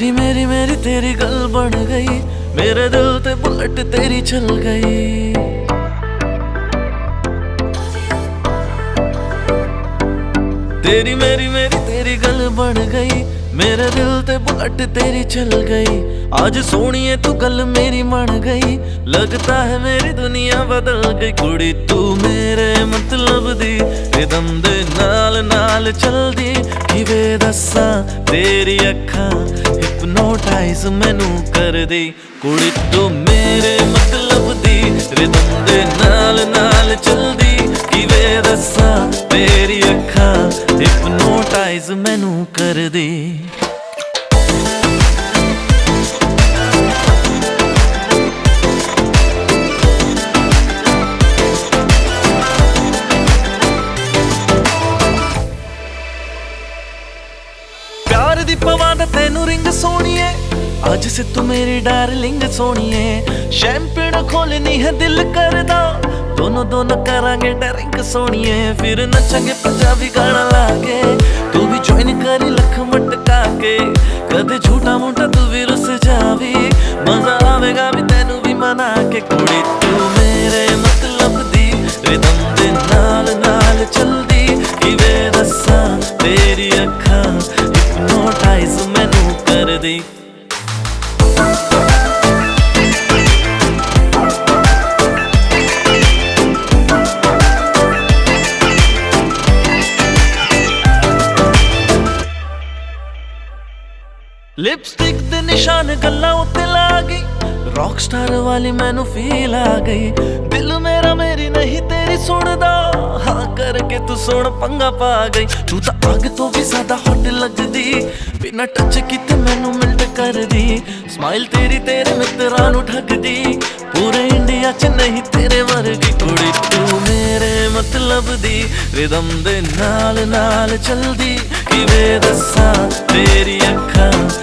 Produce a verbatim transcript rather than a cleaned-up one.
तेरी मेरी मेरी तेरी गल बन गई, मेरे दिल ते बुलेट तेरी चल गई। तेरी मेरी मेरी तेरी गल बन गई, मेरे दिल ते बुलेट तेरी चल गई। आज सोनिए तू गल मेरी मन गई, लगता है मेरी दुनिया बदल गई। कुड़ी तू मेरे मतलब दी, रिदम दे नाल नाल चलदी। किवें दस्सां तेरी अखां हिप्नोटाइज मैनू कर दी। कुड़ी तू मेरे मतलब दी, रिदम दे नाल नाल चलदी। किवें दस्सां तेरी अखां हिप्नोटाइज मैनू कर दी। प्यार दी पवां तेनू रिंग सोनिए, आज से तू मेरी डार्लिंग सोनिए। शैंपेन खोलनी है दिल करदा, दोनों दोनों करांगे ड्रिंक सोनिए। फिर नचेंगे पंजाबी गाना लाके, तू भी ज्वाइन करी लख मटका के। कदे झूठा मूठा तू भी रुस जावी, मजा आवेगा भी तेनू भी मना के। कुड़ी तू मेरे मतलब दी, रिदम दे नाल नाल चलदी। किवें दस्सां तेरी अखां हिप्नोटाइज मैनू कर दी। लिपस्टिक दे निशान गल्लां उत्ते ला गई, रॉक स्टार वाली मैनू फील आ गई। दिल मेरा मेरी नहीं तेरी सुनदा, हाँ करके तू सुन पंगा पा गई। तू तां अग तो भी ज्यादा हॉट लगदी, बिना टच कीते मैनू मिल्ट कर दी। स्माइल तेरी तेरे मित्रां नू ठगदी, पूरे इंडिया च नहीं तेरे वर्गी। कुड़ी तू मेरे मतलब दी, रिदम दे नाल नाल चलदी। किवें दस्सां तेरी अखां